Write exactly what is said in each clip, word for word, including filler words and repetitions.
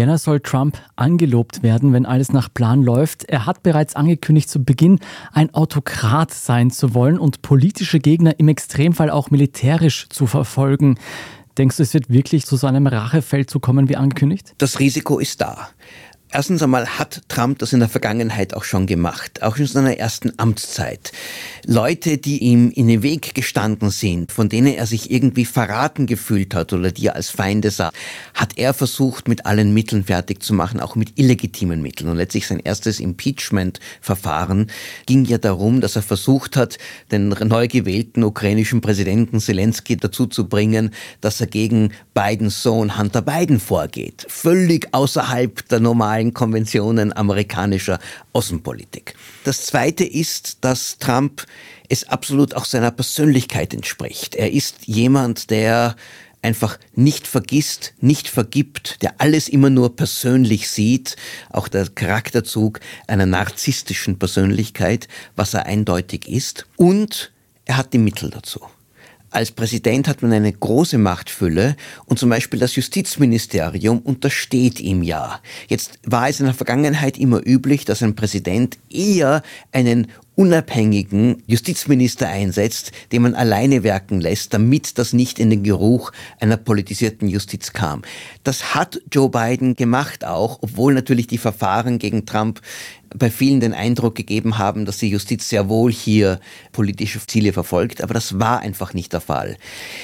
Jänner soll Trump angelobt werden, wenn alles nach Plan läuft. Er hat bereits angekündigt, zu Beginn ein Autokrat sein zu wollen und politische Gegner im Extremfall auch militärisch zu verfolgen. Denkst du, es wird wirklich zu so einem Rachefeldzug kommen wie angekündigt? Das Risiko ist da. Erstens einmal hat Trump das in der Vergangenheit auch schon gemacht, auch in seiner ersten Amtszeit. Leute, die ihm in den Weg gestanden sind, von denen er sich irgendwie verraten gefühlt hat oder die er als Feinde sah, hat er versucht, mit allen Mitteln fertig zu machen, auch mit illegitimen Mitteln. Und letztlich sein erstes Impeachment-Verfahren ging ja darum, dass er versucht hat, den neu gewählten ukrainischen Präsidenten Zelensky dazu zu bringen, dass er gegen Bidens Sohn Hunter Biden vorgeht. Völlig außerhalb der normalen Konventionen amerikanischer Außenpolitik. Das Zweite ist, dass Trump es absolut auch seiner Persönlichkeit entspricht. Er ist jemand, der einfach nicht vergisst, nicht vergibt, der alles immer nur persönlich sieht, auch der Charakterzug einer narzisstischen Persönlichkeit, was er eindeutig ist. Und er hat die Mittel dazu. Als Präsident hat man eine große Machtfülle und zum Beispiel das Justizministerium untersteht ihm ja. Jetzt war es in der Vergangenheit immer üblich, dass ein Präsident eher einen unabhängigen Justizminister einsetzt, den man alleine werken lässt, damit das nicht in den Geruch einer politisierten Justiz kam. Das hat Joe Biden gemacht auch, obwohl natürlich die Verfahren gegen Trump bei vielen den Eindruck gegeben haben, dass die Justiz sehr wohl hier politische Ziele verfolgt, aber das war einfach nicht der Fall.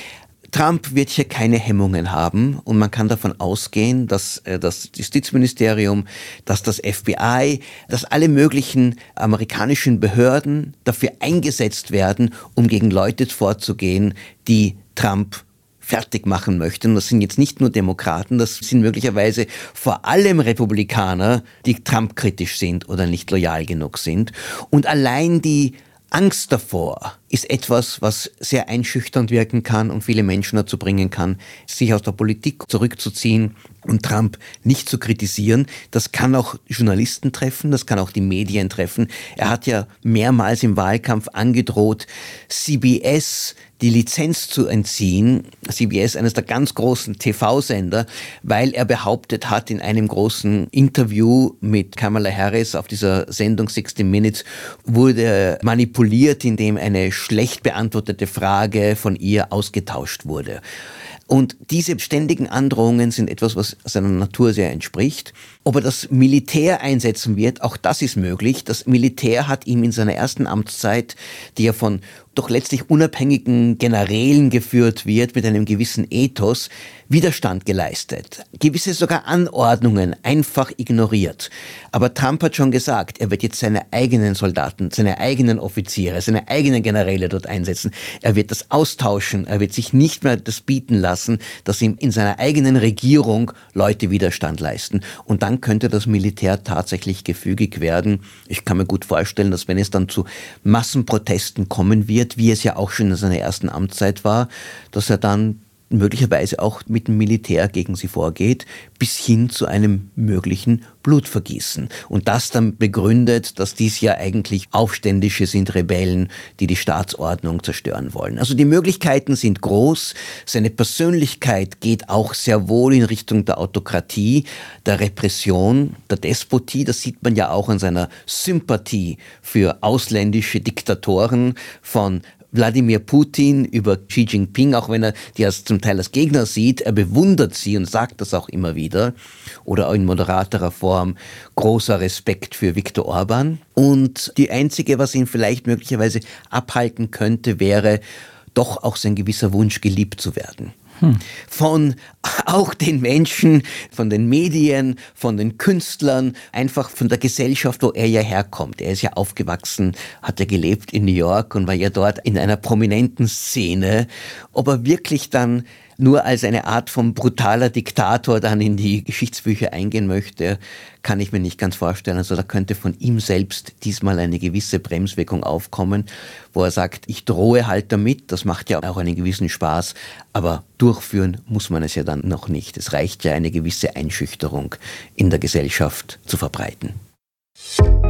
Trump wird hier keine Hemmungen haben und man kann davon ausgehen, dass das Justizministerium, dass das F B I, dass alle möglichen amerikanischen Behörden dafür eingesetzt werden, um gegen Leute vorzugehen, die Trump fertig machen möchten. Das sind jetzt nicht nur Demokraten, das sind möglicherweise vor allem Republikaner, die Trump-kritisch sind oder nicht loyal genug sind. Und allein die Angst davor ist etwas, was sehr einschüchternd wirken kann und viele Menschen dazu bringen kann, sich aus der Politik zurückzuziehen und Trump nicht zu kritisieren. Das kann auch Journalisten treffen, das kann auch die Medien treffen. Er hat ja mehrmals im Wahlkampf angedroht, C B S die Lizenz zu entziehen. C B S, eines der ganz großen T V-Sender, weil er behauptet hat in einem großen Interview mit Kamala Harris auf dieser Sendung sixty minutes, wurde manipuliert, indem eine schlecht beantwortete Frage von ihr ausgetauscht wurde. Und diese ständigen Androhungen sind etwas, was seiner Natur sehr entspricht. Ob er das Militär einsetzen wird, auch das ist möglich. Das Militär hat ihm in seiner ersten Amtszeit, die ja von doch letztlich unabhängigen Generälen geführt wird, mit einem gewissen Ethos, Widerstand geleistet. Gewisse sogar Anordnungen einfach ignoriert. Aber Trump hat schon gesagt, er wird jetzt seine eigenen Soldaten, seine eigenen Offiziere, seine eigenen Generäle dort einsetzen. Er wird das austauschen. Er wird sich nicht mehr das bieten lassen, dass ihm in seiner eigenen Regierung Leute Widerstand leisten. Und dann könnte das Militär tatsächlich gefügig werden. Ich kann mir gut vorstellen, dass wenn es dann zu Massenprotesten kommen wird, wie es ja auch schon in seiner ersten Amtszeit war, dass er dann möglicherweise auch mit dem Militär gegen sie vorgeht, bis hin zu einem möglichen Blutvergießen. Und das dann begründet, dass dies ja eigentlich Aufständische sind, Rebellen, die die Staatsordnung zerstören wollen. Also die Möglichkeiten sind groß. Seine Persönlichkeit geht auch sehr wohl in Richtung der Autokratie, der Repression, der Despotie. Das sieht man ja auch an seiner Sympathie für ausländische Diktatoren, von Wladimir Putin über Xi Jinping, auch wenn er die als zum Teil als Gegner sieht, er bewundert sie und sagt das auch immer wieder. Oder auch in moderaterer Form großer Respekt für Viktor Orban. Und die einzige, was ihn vielleicht möglicherweise abhalten könnte, wäre doch auch sein gewisser Wunsch, geliebt zu werden. Hm. Von auch den Menschen, von den Medien, von den Künstlern, einfach von der Gesellschaft, wo er ja herkommt. Er ist ja aufgewachsen, hat ja gelebt in New York und war ja dort in einer prominenten Szene. Ob er wirklich dann nur als eine Art von brutaler Diktator dann in die Geschichtsbücher eingehen möchte, kann ich mir nicht ganz vorstellen. Also da könnte von ihm selbst diesmal eine gewisse Bremswirkung aufkommen, wo er sagt, ich drohe halt damit, das macht ja auch einen gewissen Spaß, aber durchführen muss man es ja dann noch nicht. Es reicht ja, eine gewisse Einschüchterung in der Gesellschaft zu verbreiten.